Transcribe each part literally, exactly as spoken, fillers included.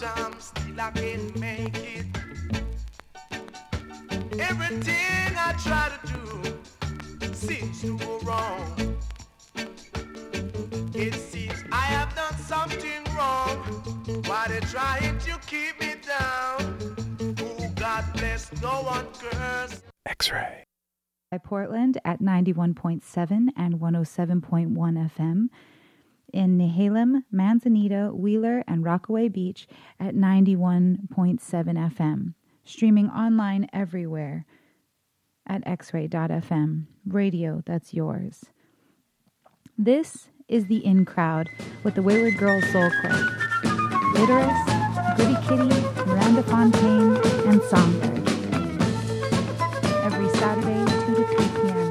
sometimes still I can't make it. Everything I try to do seems to go wrong. It seems I have done something wrong. Why they trying to keep me down? Oh, God bless, no one curse. X-Ray. By Portland at ninety-one point seven and one oh seven point one F M. In Nehalem, Manzanita, Wheeler, and Rockaway Beach at ninety-one point seven F M. Streaming online everywhere at x ray dot f m. Radio that's yours. This is the In Crowd with the Wayward Girls Soul Club. Litteris, Goody Kitty, Miranda Fontaine, and Songbird. Every Saturday, two to three p.m.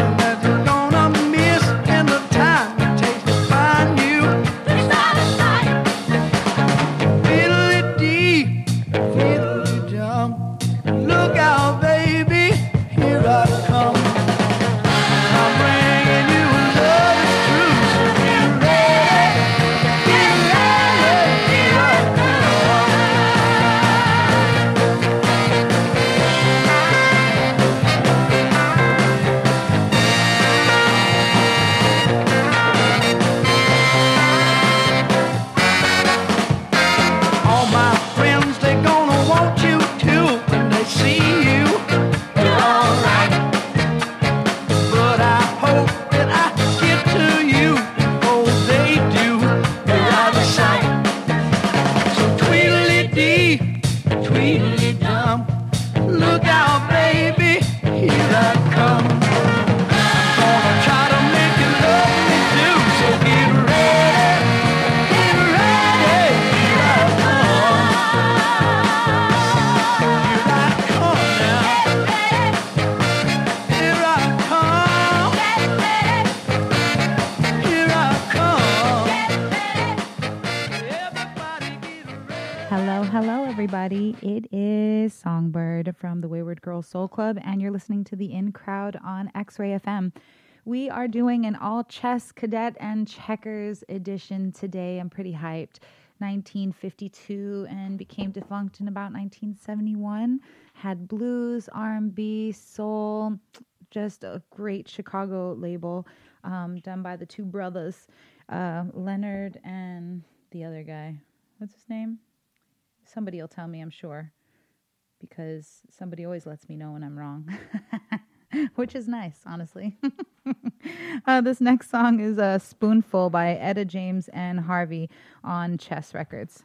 Start hello, everybody. It is Songbird from the Wayward Girls Soul Club, and you're listening to the In Crowd on X-Ray F M. We are doing an all chess, cadet, and checkers edition today. I'm pretty hyped. nineteen fifty-two and became defunct in about nineteen seventy-one. Had blues, R and B, soul, just a great Chicago label um, done by the two brothers, uh, Leonard and the other guy. What's his name? Somebody will tell me, I'm sure, because somebody always lets me know when I'm wrong, which is nice, honestly. uh, this next song is a Spoonful by Etta James and Harvey on Chess Records.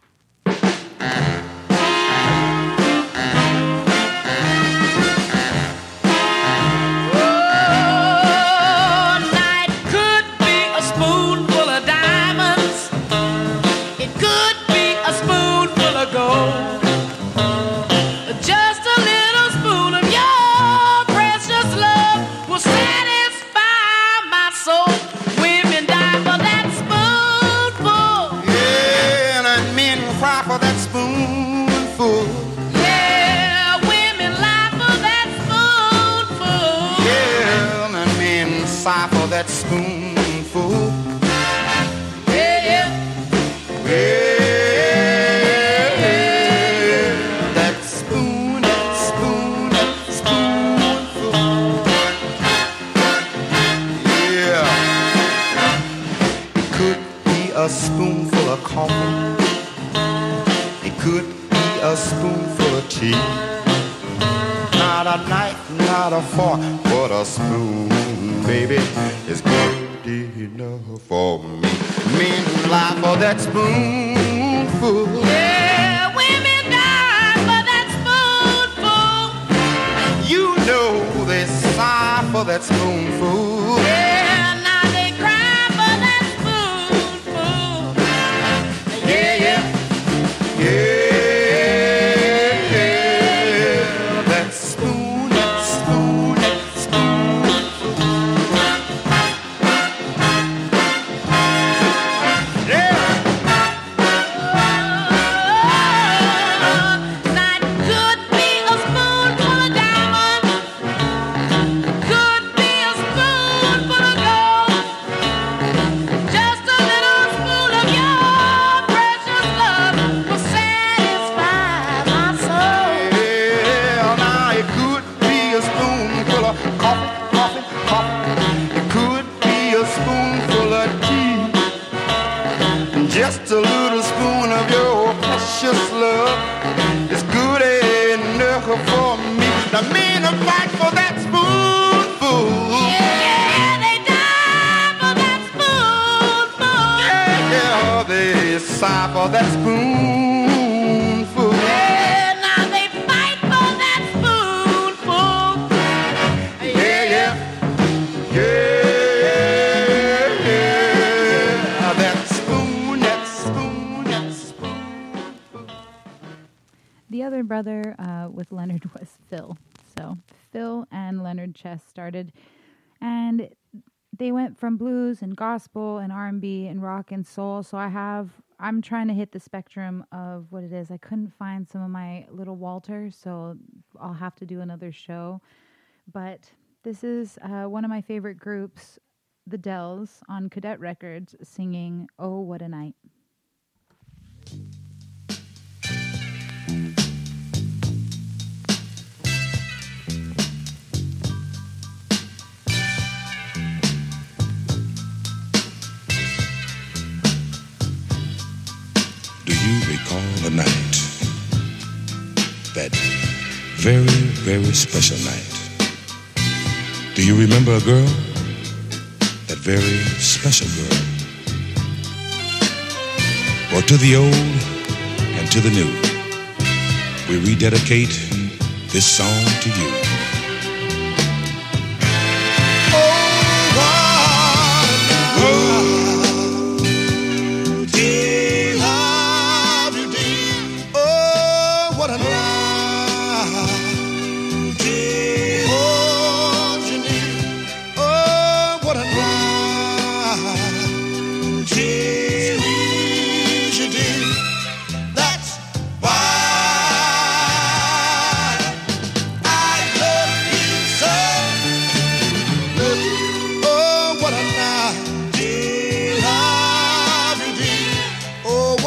That spoonful, yeah, yeah, yeah, that spoon, that spoon, that spoonful, yeah. It could be a spoonful of coffee, it could be a spoonful of tea. Not a knife, not a fork, but a spoon, baby, is good enough for me. Men lie for that spoonful. Yeah, women die for that spoonful. You know they sigh for that spoonful. Yeah, now they cry for that spoonful. Yeah, yeah, yeah. Just a little spoon of your precious love is good enough for me. The men will fight for that spoonful. yeah, they die for that spoonful. Yeah, they sigh for that spoonful. Yeah, now they fight for that spoonful. Yeah, yeah, yeah. The other brother uh, with Leonard was Phil. So Phil and Leonard Chess started, and they went from blues and gospel and R and B and rock and soul. So I have, I'm trying to hit the spectrum of what it is. I couldn't find some of my little Walter, so I'll have to do another show. But this is uh, one of my favorite groups, the Dells, on Cadet Records, singing "Oh, What a Night." Do you recall a night, that very, very special night? Do you remember a girl, that very special girl? Well, to the old and to the new, we rededicate this song to you.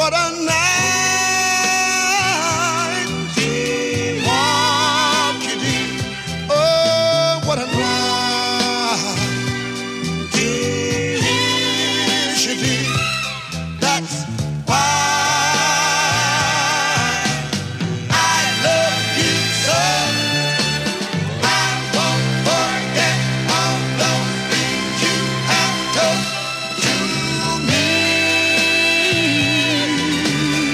what a night. What you did. Oh, what a night. Yes, you did. That's why I love you so. I won't forget all those things you have done to me.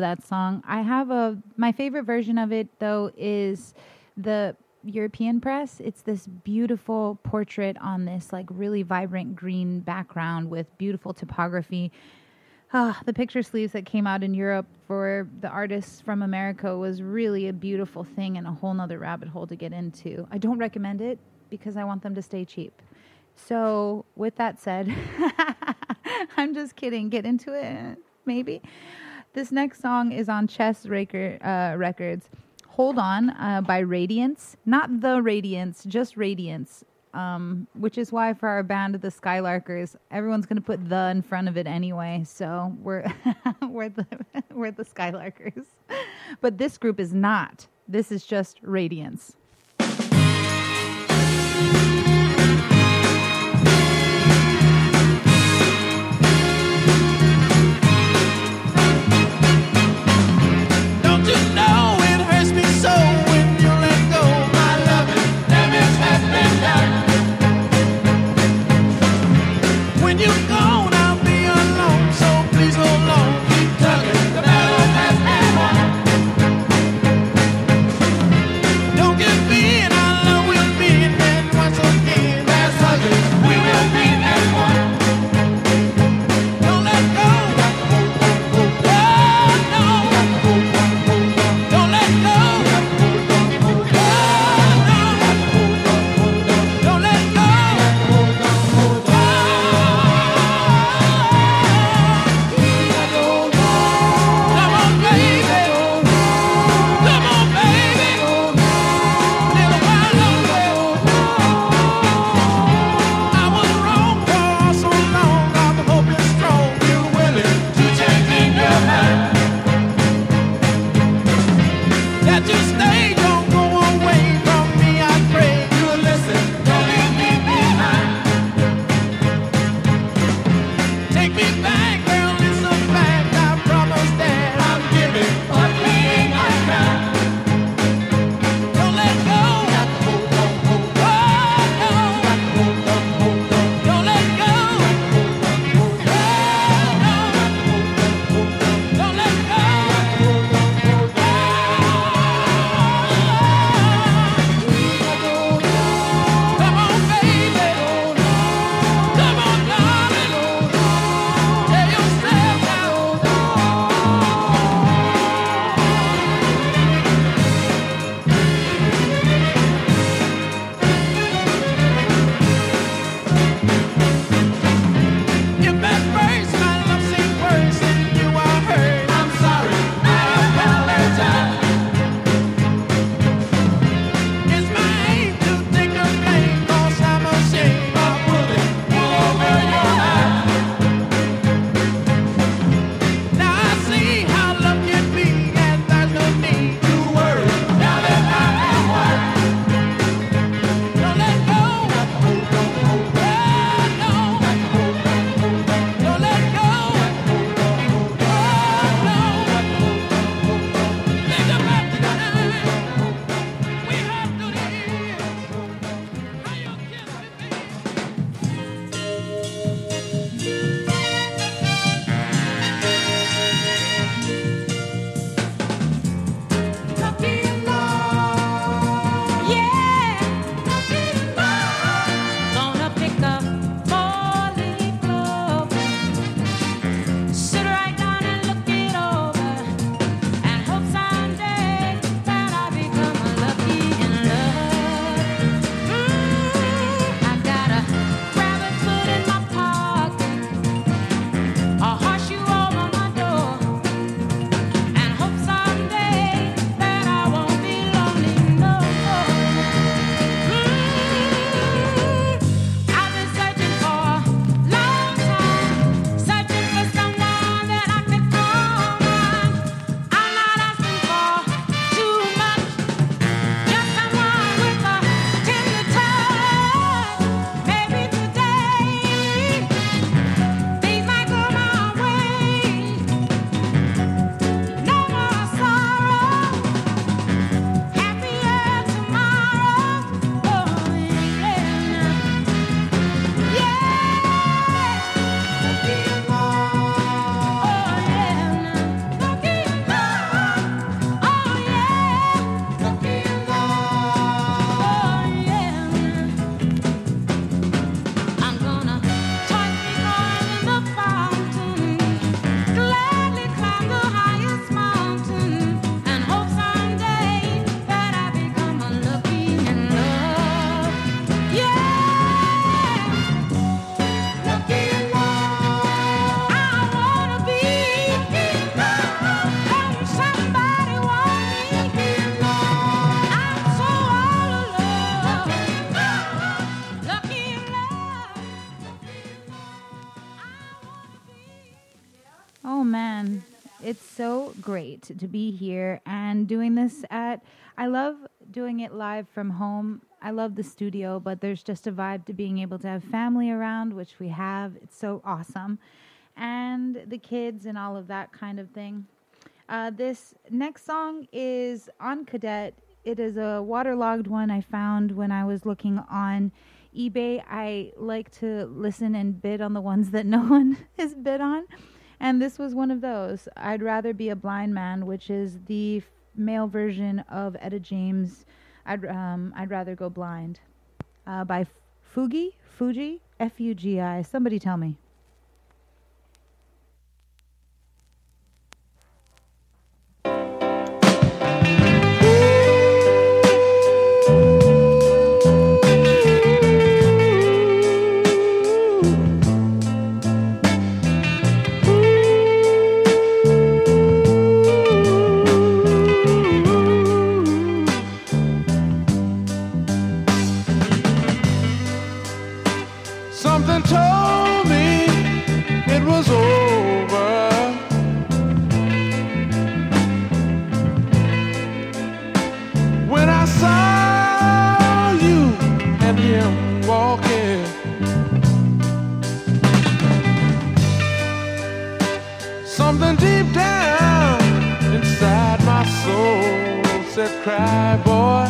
that song. I have a my favorite version of it though is the European press. It's this beautiful portrait on this like really vibrant green background with beautiful topography. Ah, the picture sleeves that came out in Europe for the artists from America was really a beautiful thing and a whole nother rabbit hole to get into. I don't recommend it because I want them to stay cheap. So with that said, I'm just kidding. Get into it, maybe. This next song is on Chess Raker, uh, Records. Hold On uh, by Radiance. Not The Radiance, just Radiance. Um, which is why for our band, the Skylarkers, everyone's going to put the in front of it anyway. So we're we're the we're the Skylarkers. But this group is not. This is just Radiance. Don't you know it hurts me so when you let go my loving damage has been done. When you're gone, I'll be alone, so please hold on, keep tugging, the battle has been won. Don't give in, I love will be, and what's so It's so great to be here and doing this at, I love doing it live from home. I love the studio, but there's just a vibe to being able to have family around, which we have. It's so awesome. And the kids and all of that kind of thing. Uh, this next song is on Cadet. It is a waterlogged one I found when I was looking on eBay. I like to listen and bid on the ones that no one has bid on. And this was one of those. I'd Rather Be a Blind Man, which is the f- male version of Etta James' I'd, um, I'd Rather Go Blind uh, by Fugi, Fuji, F U G I. Somebody tell me. Something told me it was over. When I saw you and him walking, something deep down inside my soul said, cry, boy.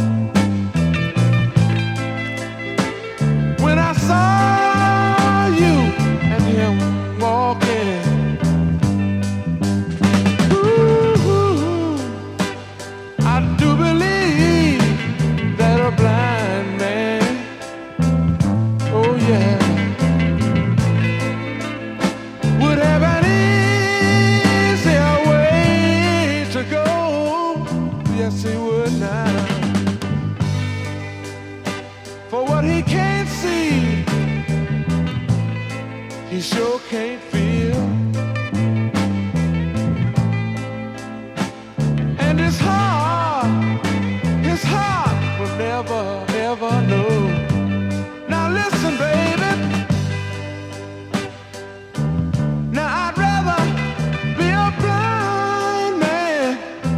When I saw you and him walking, ooh, I do believe that a blind man, oh yeah, would have an easier way to go. Yes, he would now. For what he can't see, he sure can't feel. And his heart, his heart will never, ever know. Now listen, baby. Now I'd rather be a blind man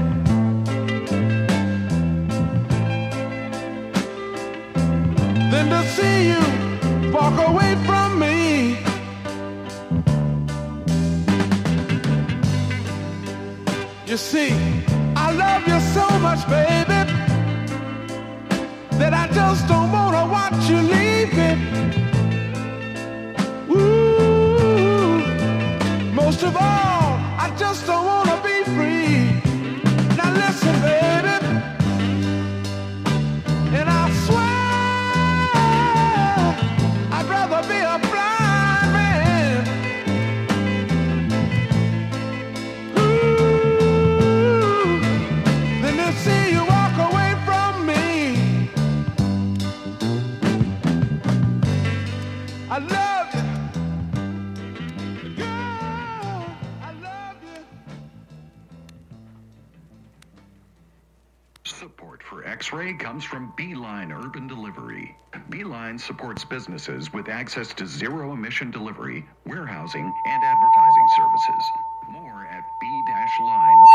than to see you walk away from me. You see, I love you so much, baby, that I just don't want to watch you leave me. Ooh, most of all, I just don't want to be free. Now listen, baby, and I swear I'd rather be a blind man. Ooh, than to see you walk away from me. I love you, girl, I love you. Support for X-Ray comes from Beeline Urban Delivery. Beeline supports businesses with access to zero-emission delivery, warehousing, and advertising services. More at b-line.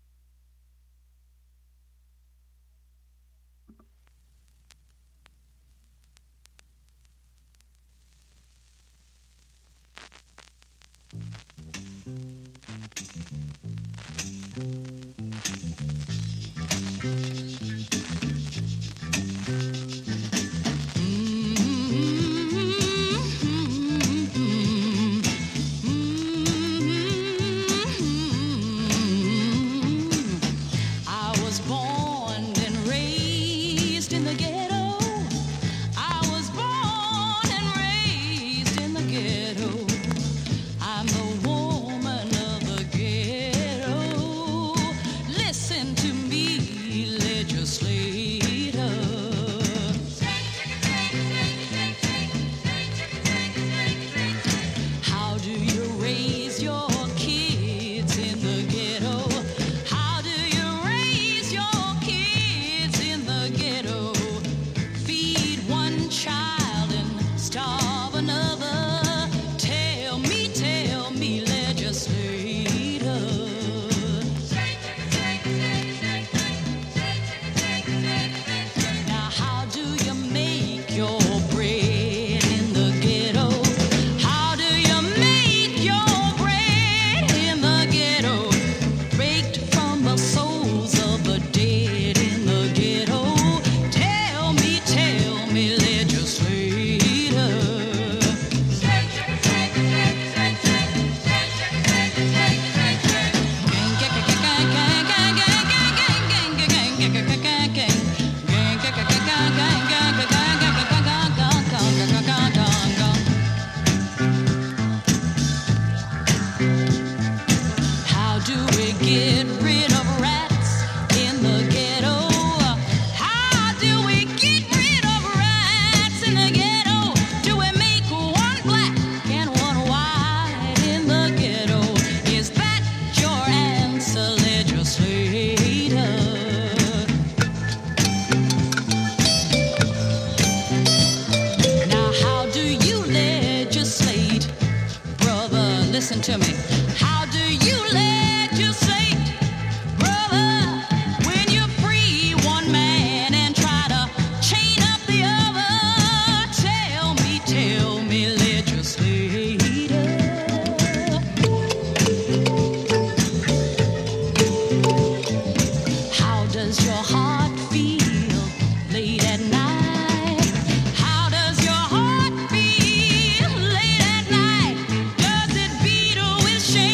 I was born and raised in the ghetto. I was born and raised in the ghetto. I'm the woman of the ghetto. Listen to me, legislator. How do you raise your kids in the ghetto? How do you raise your kids in the ghetto? Feed one child and starve another. Tell me, tell me, legislator. listen to me. How do you legislate, brother, when you free one man and try to chain up the other? Tell me, tell me, legislator. How does your heart feel late at night? How does your heart feel late at night? Does it beat with shame?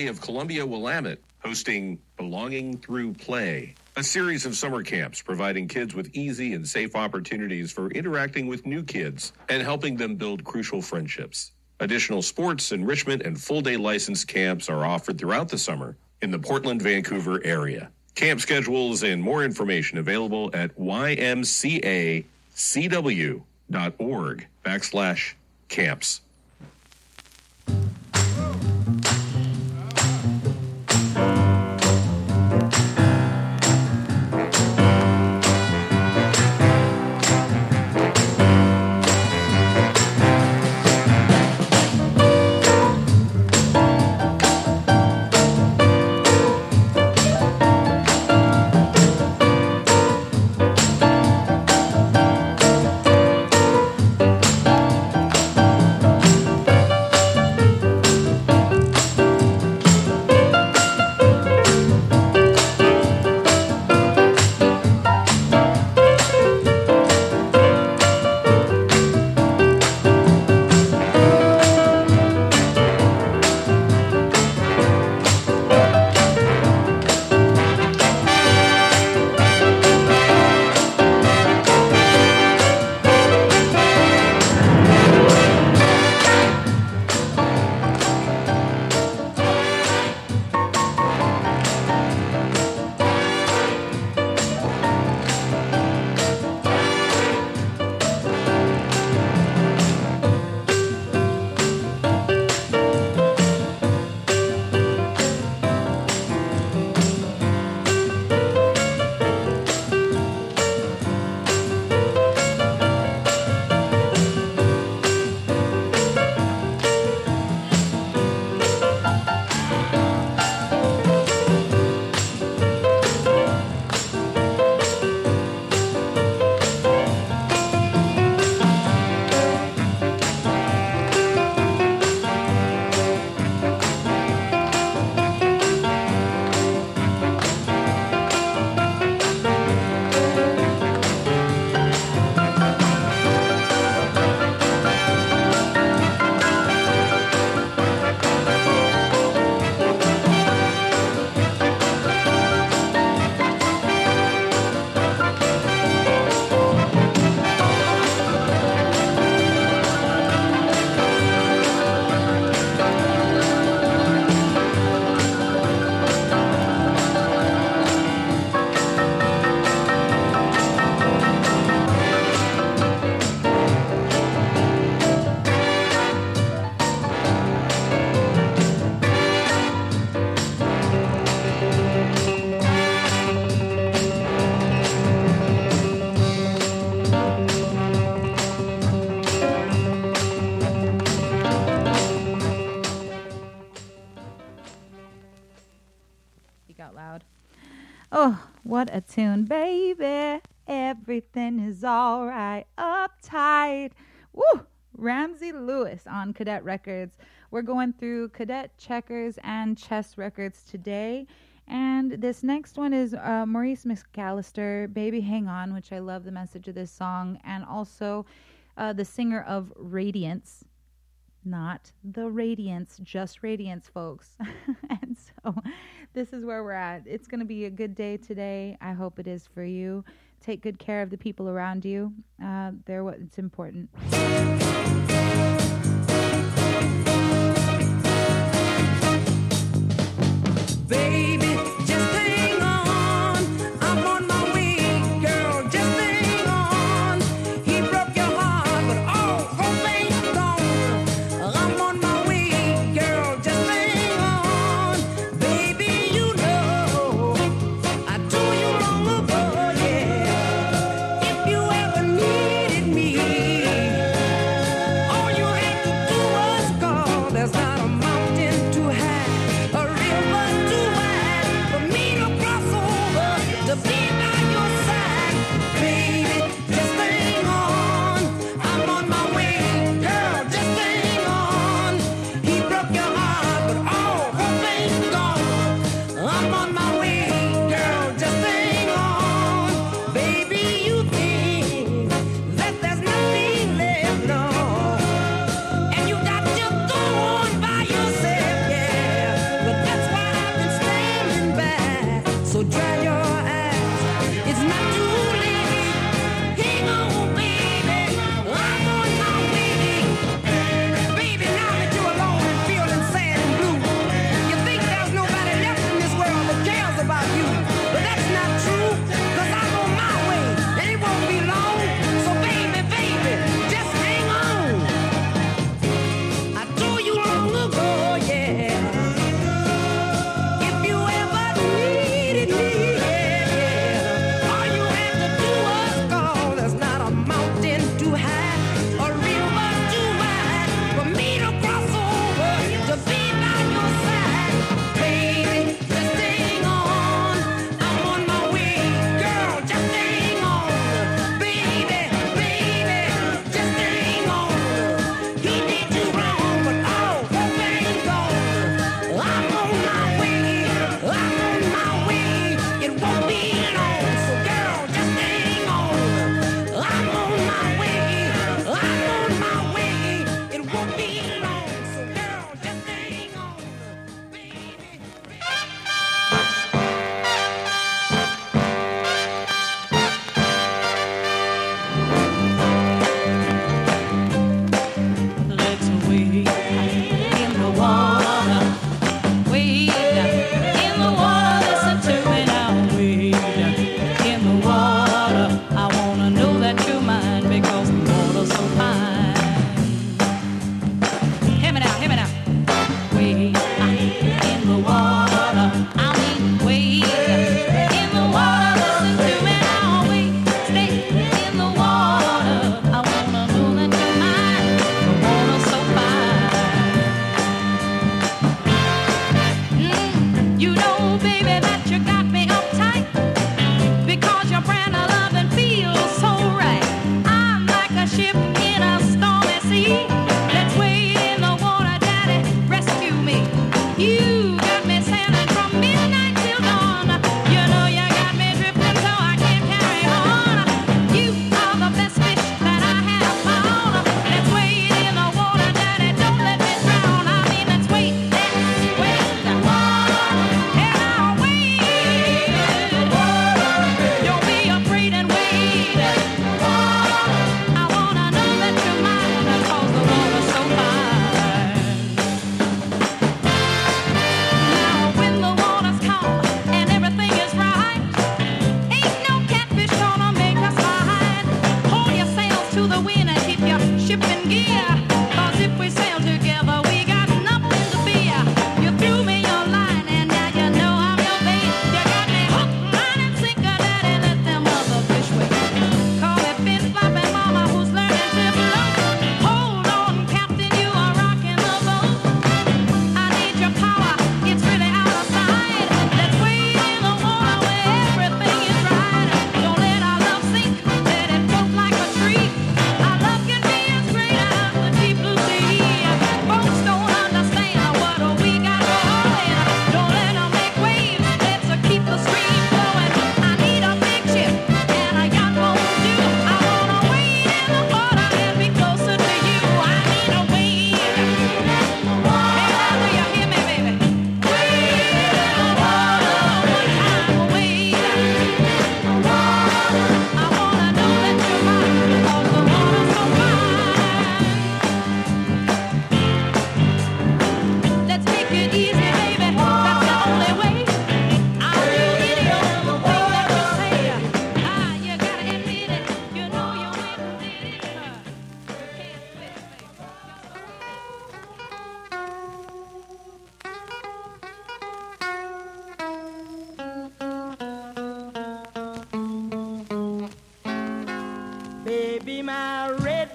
of Columbia Willamette, hosting Belonging Through Play, a series of summer camps providing kids with easy and safe opportunities for interacting with new kids and helping them build crucial friendships. Additional sports, enrichment, and full-day licensed camps are offered throughout the summer in the Portland-Vancouver area. Camp schedules and more information available at ymcacw.org backslash camps. Oh, what a tune, baby. Everything is all right. Uptight. Woo! Ramsey Lewis on Cadet Records. We're going through Cadet Checkers and Chess Records today. And this next one is uh, Maurice McAllister, Baby Hang On, which I love the message of this song. And also uh, the singer of Radiance. Not the Radiance, just Radiance, folks. And so this is where we're at. It's going to be a good day today. I hope it is for you. Take good care of the people around you. Uh, they're what it's important. Baby, just hang on. I'm on my way, girl. Just hang on. He broke your heart, but oh, hope ain't gone. I'm on my way, girl. Just hang on. Baby, you know I do you wrong before, yeah. If you ever needed me, all you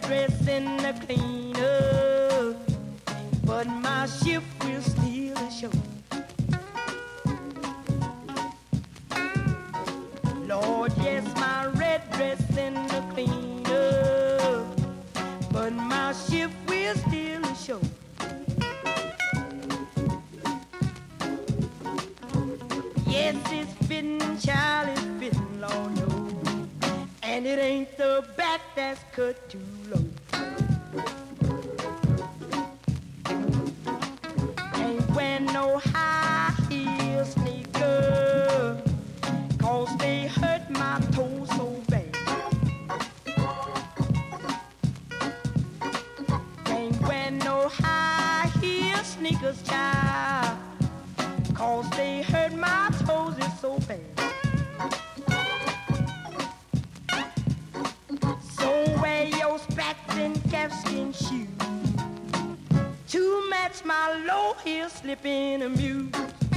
dress and the cleaner, but my ship will steal the show. Lord, yes, my red dress and the cleaner, but my ship will steal the show. Yes, it's fitting, child, it's fitting, Lord, no. And it ain't the back that's cut too low. Ain't wearing no high heel sneaker, 'cause they hurt my toes so bad. Ain't wearing no high heel sneakers, child, 'cause they hurt my toes is so bad. So wear your spats and calfskin shoes to match my low heel slipping amuse.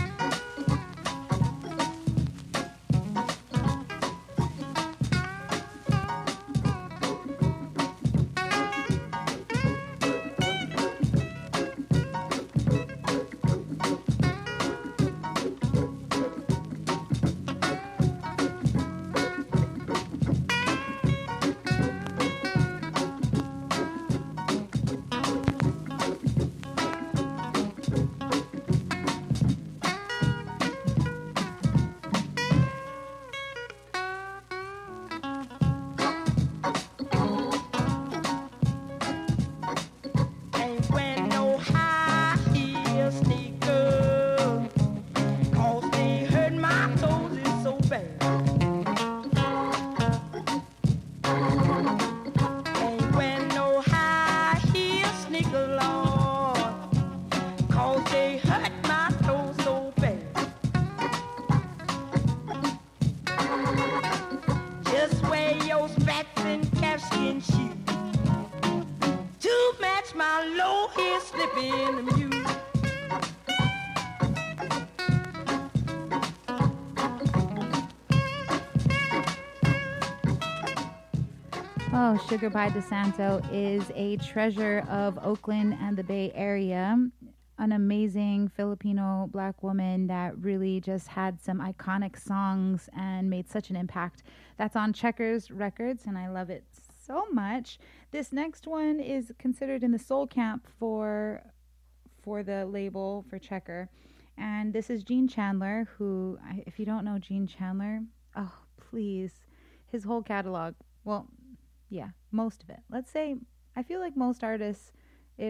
Oh, Sugar Pie DeSanto is a treasure of Oakland and the Bay Area. An amazing Filipino black woman that really just had some iconic songs and made such an impact. That's on Checkers Records, and I love it so much. This next one is considered in the soul camp for for the label for Checker. And this is Gene Chandler, who, if you don't know Gene Chandler, oh, please, his whole catalog, well, yeah, most of it. Let's say, I feel like most artists, if,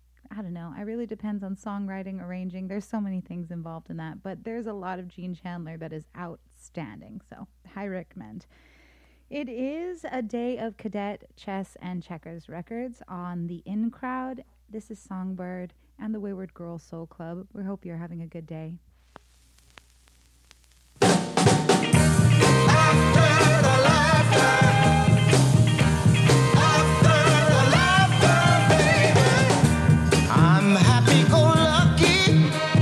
I don't know, it really depends on songwriting, arranging. There's so many things involved in that, but there's a lot of Gene Chandler that is outstanding, so I recommend. It is a day of cadet, chess, and checkers records on the In Crowd. This is Songbird and the Wayward Girl Soul Club. We hope you're having a good day. I'm happy-go-lucky,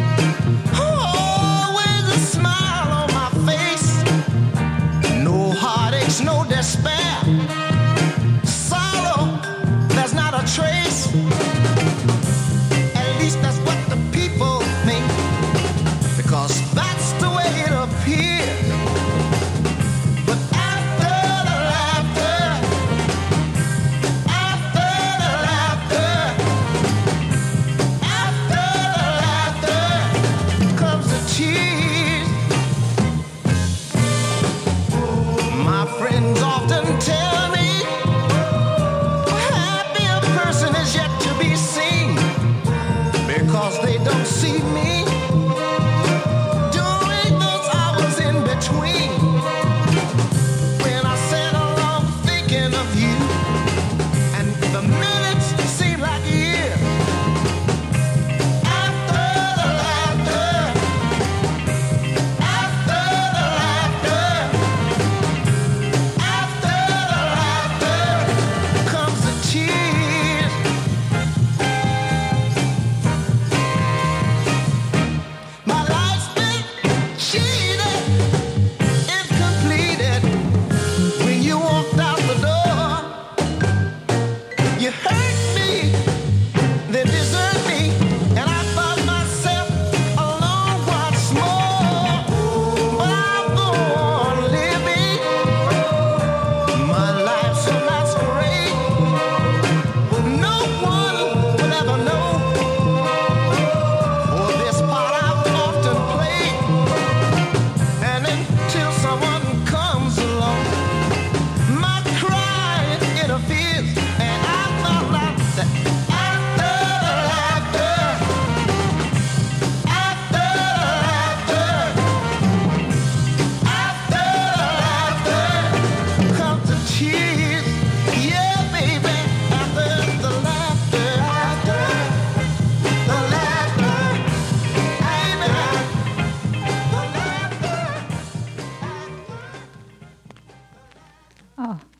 always a smile on my face. No heartaches, no despair, sorrow, there's not a trace. At least that's what the people think.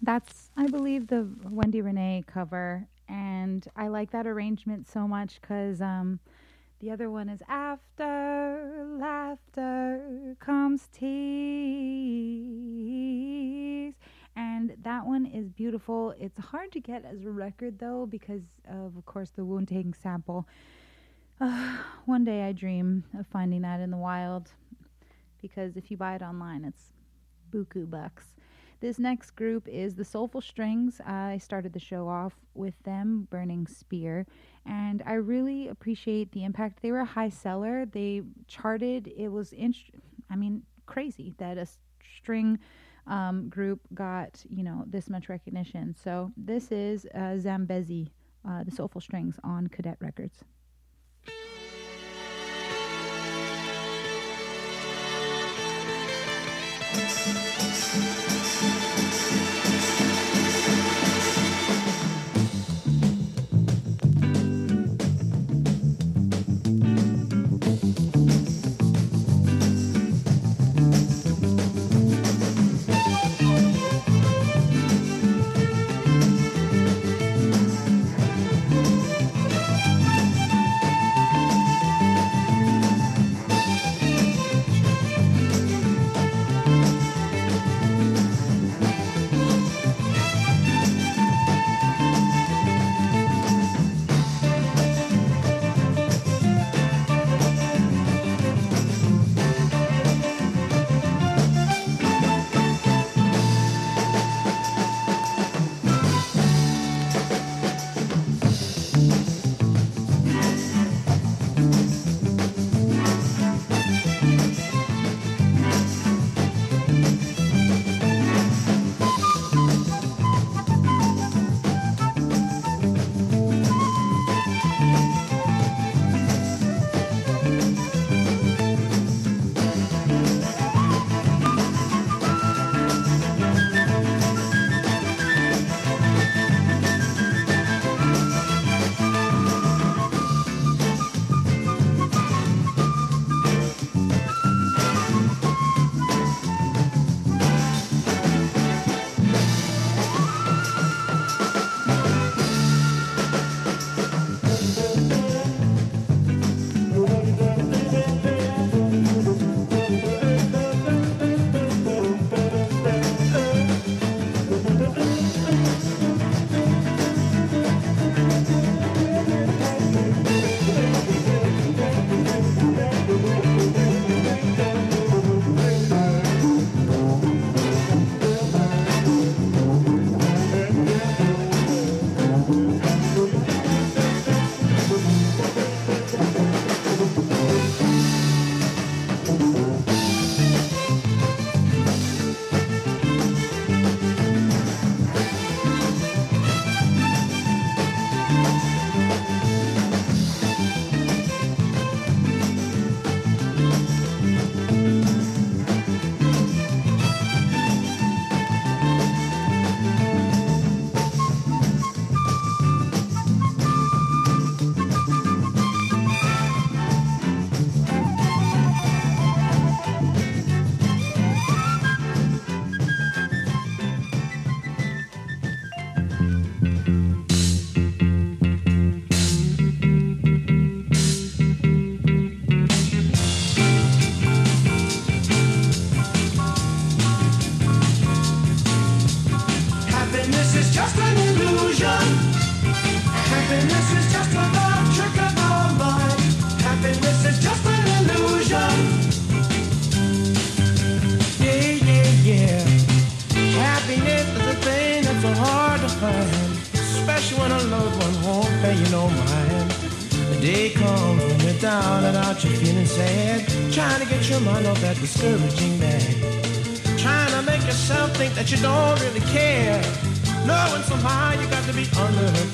That's, I believe, the Wendy Renee cover, and I like that arrangement so much because um, the other one is after laughter comes tears, and that one is beautiful. It's hard to get as a record though because of, of course, the Wu-Tang sample. Uh, one day I dream of finding that in the wild because if you buy it online, it's buku bucks. This next group is the Soulful Strings. I started the show off with them, Burning Spear, and I really appreciate the impact. They were a high seller. They charted. It was, int- I mean, crazy that a string um, group got, you know, this much recognition. So this is uh, Zambezi, uh, the Soulful Strings on Cadet Records. Discouraging that, trying to make yourself think that you don't really care, knowing somehow you got to be under her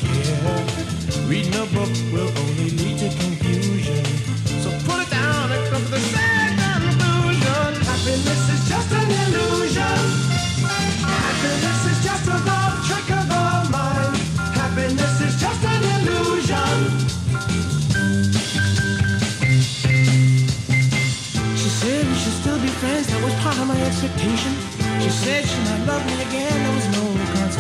care. Reading a book will only lead to confusion, so put it down and come to the same conclusion. Happiness is just an illusion. Happiness is just a love trick of the mind. Happiness is just an illusion. Friends, that was part of my expectation. She said she might love me again, there was no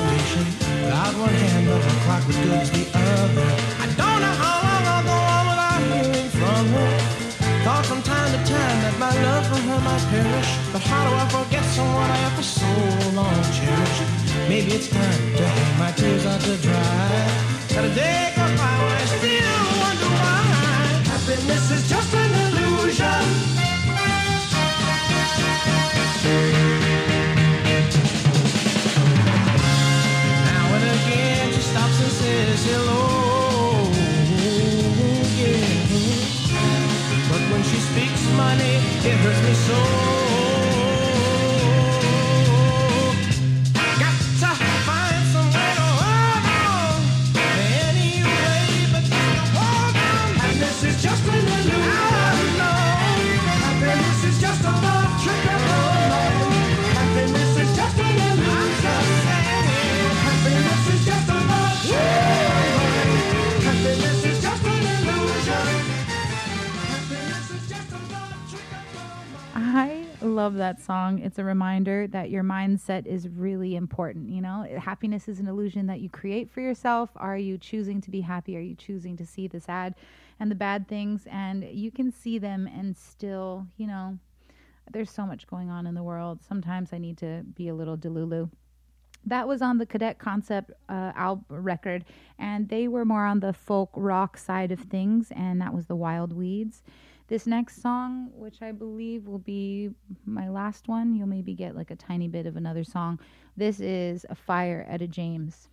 without one hand, but her clock was good as the other. I don't know how long I'll go on without hearing from her. Thought from time to time that my love for her might perish, but how do I forget someone I have for so long cherished? Maybe it's time to hang my tears out to dry. Got a day goes by when I still wonder why. Happiness is just an illusion. Now and again she stops and says hello, yeah. But when she speaks money, it hurts me so. Got to find some way to hold on anyway, but just to hold on. Happiness is just an illusion. I know. Happiness is just a love trick of the mind. Happiness is just an illusion. I'm just saying. Happiness is just a love trick of the mind. Happiness is just an illusion. Happiness is just a love trick of the mind. I love that song. It's a reminder that your mindset is really important. You know, happiness is an illusion that you create for yourself. Are you choosing to be happy? Are you choosing to see the sad and the bad things? And you can see them and still, you know, there's so much going on in the world. Sometimes I need to be a little delulu. That was on the Cadet Concept uh, album record, and they were more on the folk rock side of things, and that was the Wild Weeds. This next song, which I believe will be my last one, you'll maybe get like a tiny bit of another song. This is A Fire, Etta James.